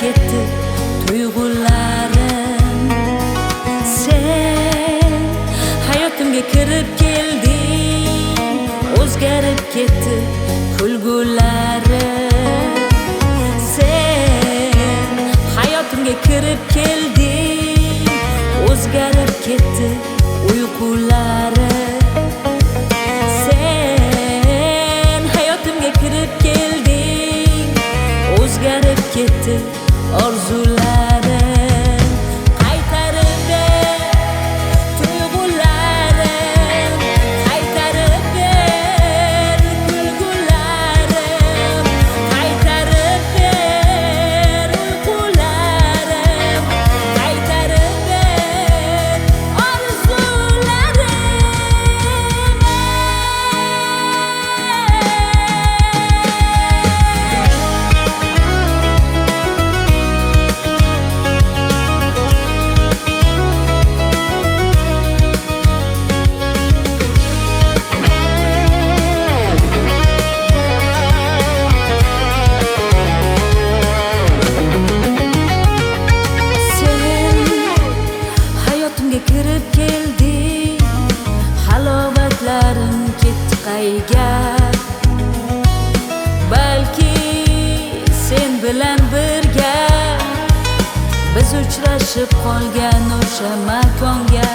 ketdi tuyg'ularim. Sen hayotimga kirib kelding, o'zgarib ketdi kulgularim. Sen hayotimga kirib kelding, o'zgarib ketdi uyqularim. Sen hayotimga kirib kelding, o'zgarib ketdi orzularim. Qaytarib ber tuyg'ularim, qaytarib ber kulgularim, qaytarib ber uyqularim, qaytarib ber orzularim. Hayotimga kirib kelding, halovatlarim ketdi qayga. Balki sen bilan birga biz uchrashib qolgan o'sha makonga.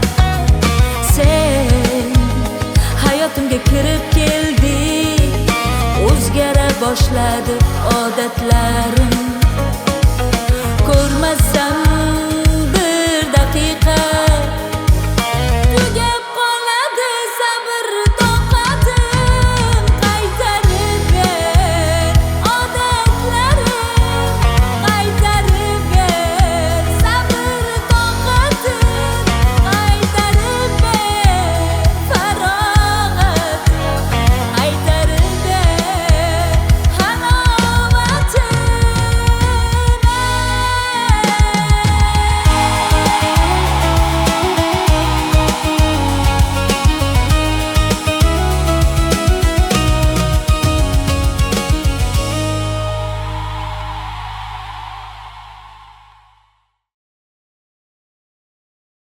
Sen hayotimga kirib kelding, o'zgara boshladi odatlarim.